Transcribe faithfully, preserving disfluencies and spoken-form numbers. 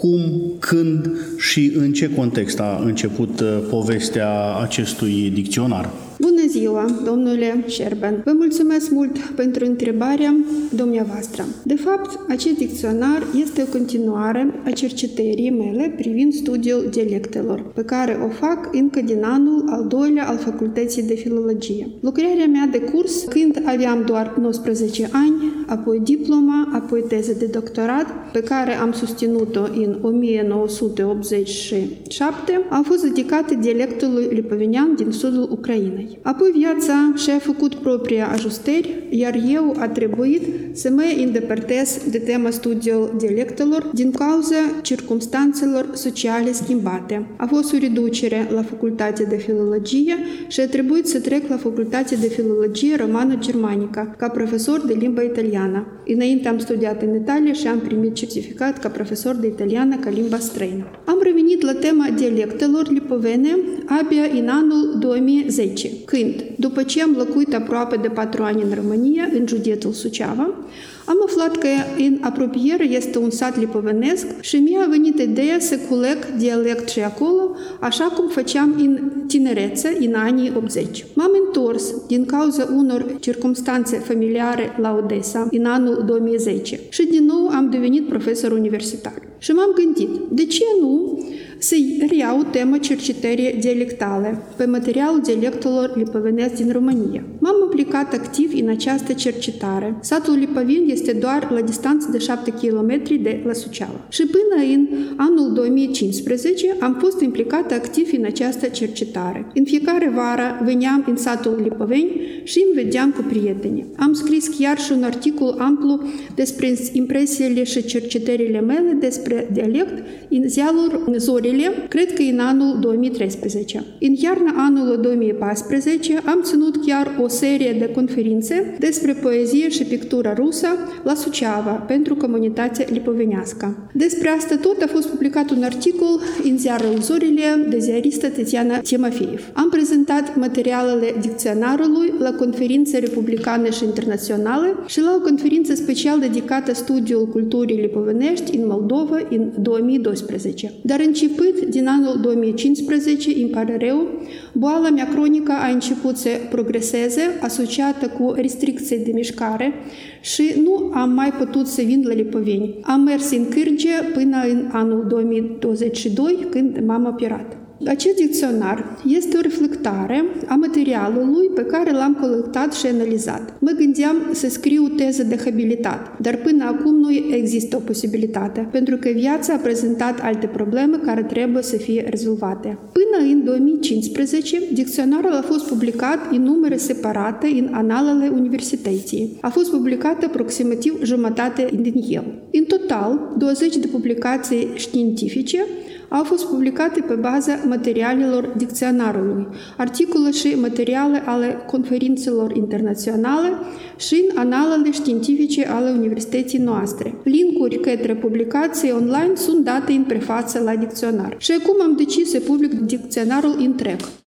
cum, când și în ce context a început povestea acestui dicționar? Bună ziua, domnule Șerban! Vă mulțumesc mult pentru întrebarea dumneavoastră. De fapt, acest dicționar este o continuare a cercetării mele privind studiul dialectelor, pe care o fac încă din anul al doilea al Facultății de Filologie. Lucrarea mea de curs, când aveam doar nouăsprezece ani, apoi diploma, apoi teză de doctorat, pe care am susținut-o în o mie nouă sute optzeci și șapte, a fost dedicată dialectului lipovenean din sudul Ucrainei. Apoi viața și-a făcut propria ajustări, iar eu a trebuit să mă îndepărtez de tema studiul dialectelor din cauza circumstanțelor sociale schimbate. A fost o reducere la Facultatea de Filologie și a trebuit să trec la Facultatea de Filologie Romano-Germanică ca profesor de limba italiană. Înainte am studiat în Italia și am primit certificat ca profesor de italiană ca limba străină. Am revenit la tema dialectelor lipovene abia în anul două mii zece, când, după ce am locuit aproape de patru ani în România, în județul Suceava, am aflat că în apropiere este un sat lipovenesc și mi-a venit ideea să culeg dialect și acolo, așa cum făceam în tinerețe, în anii optzeci. M-am întors din cauza unor circumstanțe familiare la Odessa în anul două mii zece și din nou am devenit profesor universitar. Și m-am gândit, de ce nu să reiau tema cercetării dialectale pe materialul dialectelor lipovenesc din România. M-am implicat activ în această cercetare. Satul Lipoveni este doar la distanță de șapte kilometri de la Suceava. Și până în anul două mii cincisprezece am fost implicat activ în această cercetare. În fiecare vară veneam în satul Lipoveni și îmi vedeam cu prietenii. Am scris chiar și un articol amplu despre impresiile și cercetările mele despre dialect în ziarul Zorile, cred că în anul două mii treisprezece. În iarna anului două mii paisprezece am ținut chiar o serie de conferințe despre poezie și pictură rusă la Suceava pentru comunitatea lipovenească. Despre asta tot a fost publicat un articol în ziarul Zorile de ziaristă Tetiana Timofeev. Am prezentat materialele dicționarului la conferințe republicane și internaționale și la o conferință special dedicată studiul culturii lipovenești în Moldova în două mii doisprezece. Dar începând din anul două mii cincisprezece, îmi pare rău, boala mea cronică a început să progreseze, asociată cu restricții de mișcare și nu am mai putut să vin la Lipoveni. Am mers în Cârge până în anul două mii douăzeci și doi, când m-am operat. Acest dicționar este o reflectare a materialului pe care l-am colectat și analizat. Mă gândeam să scriu o teză de habilitate, dar până acum nu există o posibilitate, pentru că viața a prezentat alte probleme care trebuie să fie rezolvate. Până în două mii cincisprezece, dicționarul a fost publicat în numere separate în analele universității. A fost publicat aproximativ jumătate din el. În total, douăzeci de publicații științifice au fost publicate pe baza materialelor dicționarului, articole și materiale ale conferințelor internaționale și în analele științifice ale universității noastre. Linkuri către publicații online sunt date în prefață la dicționar. Și acum am decis să public dicționarul întreg.